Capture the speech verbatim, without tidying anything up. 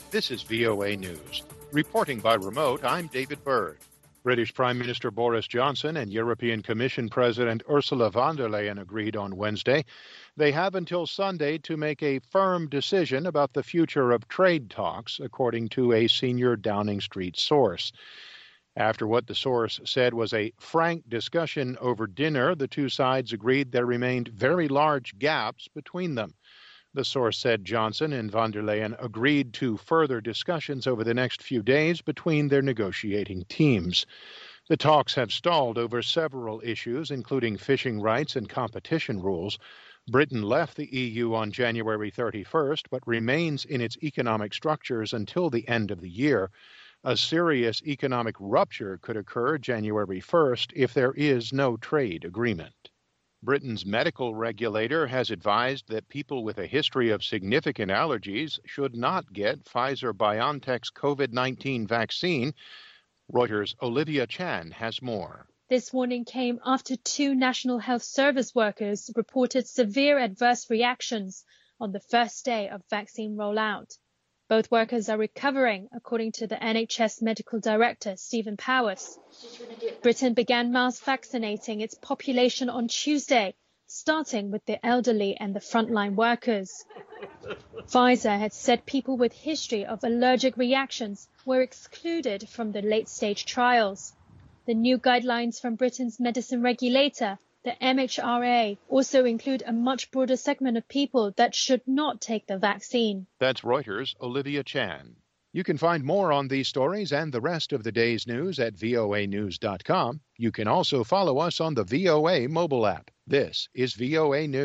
This is V O A News. Reporting by remote, I'm David Byrd. British Prime Minister Boris Johnson and European Commission President Ursula von der Leyen agreed on Wednesday. They have until Sunday to make a firm decision about the future of trade talks, according to a senior Downing Street source. After what the source said was a frank discussion over dinner, the two sides agreed there remained very large gaps between them. The source said Johnson and von der Leyen agreed to further discussions over the next few days between their negotiating teams. The talks have stalled over several issues, including fishing rights and competition rules. Britain left the E U on January thirty-first, but remains in its economic structures until the end of the year. A serious economic rupture could occur January first if there is no trade agreement. Britain's medical regulator has advised that people with a history of significant allergies should not get Pfizer-BioNTech's COVID nineteen vaccine. Reuters' Olivia Chan has more. This warning came after two National Health Service workers reported severe adverse reactions on the first day of vaccine rollout. Both workers are recovering, according to the N H S Medical Director, Stephen Powers. Britain began mass vaccinating its population on Tuesday, starting with the elderly and the frontline workers. Pfizer had said people with history of allergic reactions were excluded from the late-stage trials. The new guidelines from Britain's medicine regulator, the M H R A, also include a much broader segment of people that should not take the vaccine. That's Reuters' Olivia Chan. You can find more on these stories and the rest of the day's news at V O A news dot com. You can also follow us on the V O A mobile app. This is V O A News.